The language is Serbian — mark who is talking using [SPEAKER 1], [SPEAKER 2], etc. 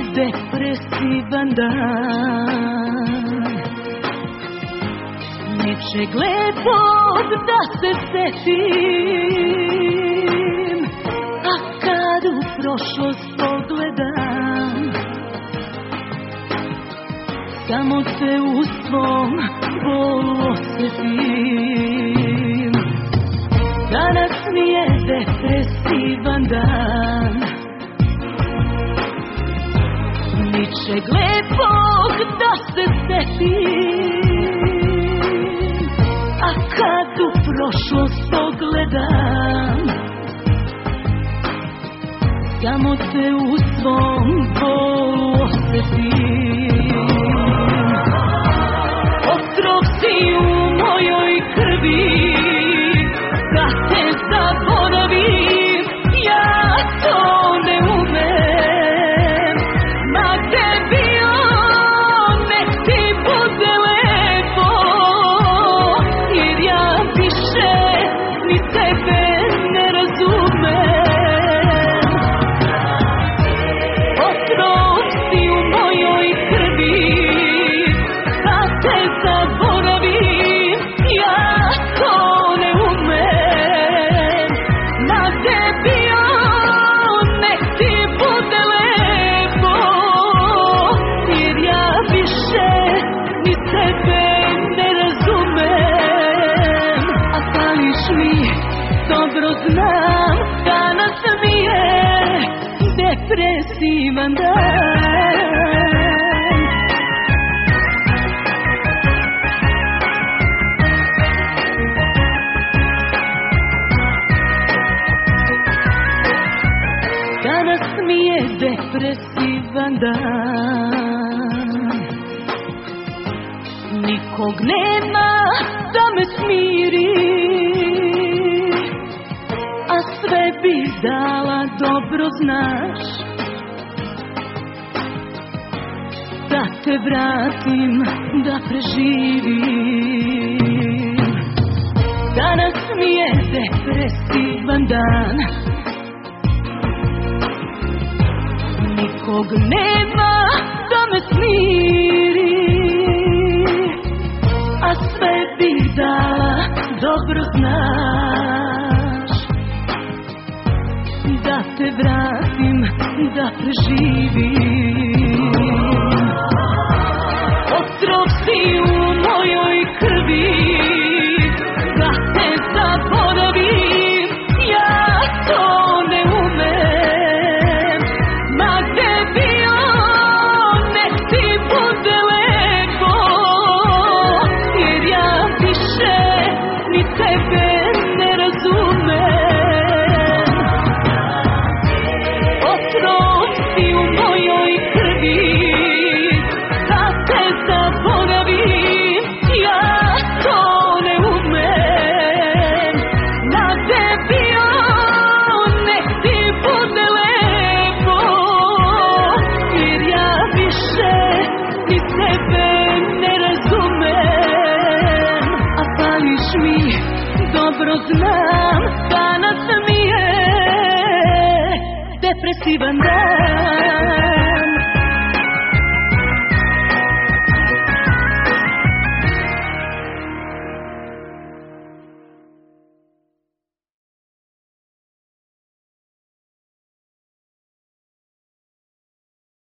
[SPEAKER 1] depresivan dan, nečeg lepog da se setim, a kad u prošlost pogledam, samo te u svom bolu osjetim. Danas mi je depresivan dan, ničeg lepog da se setim, a kad u prošlost pogledam, samo te u svom bolu osjetim. Otrov si u mojoj krvi, da te zaboravim, ja to ne umem. Ma gde bio, nek ti bude lepo, jer ja više ni tebe ne razumem. Otrov si u mojoj krvi, da te zaboravim, ja to ne umem. Ma gde bio, nek ti bude lepo, jer ja više ni tebe ne razumem. A fališ mi, dobro znam, danas mi je depresivan dan. Danas mi je depresivan dan, nikog nema da me smiri, a sve bih dala, dobro znaš, da te vratim, da preživim. Danas mi je depresivan dan, nikog nema da me smiri, a sve bih dala, dobro znaš, da te vratim, da preživim. Otrov si u mojoj krvi, da te zaboravim, ja to ne umem. Ma gde bio, nek ti bude lepo, jer ja više ni tebe ne razumem. Otrov si u mojoj krvi, da te zaboravim, ja to ne umem. Ma gde bio, nek ti bude lepo, jer ja više ni tebe ne razumem. A fališ mi, dobro znam, danas mi je depresivan dan.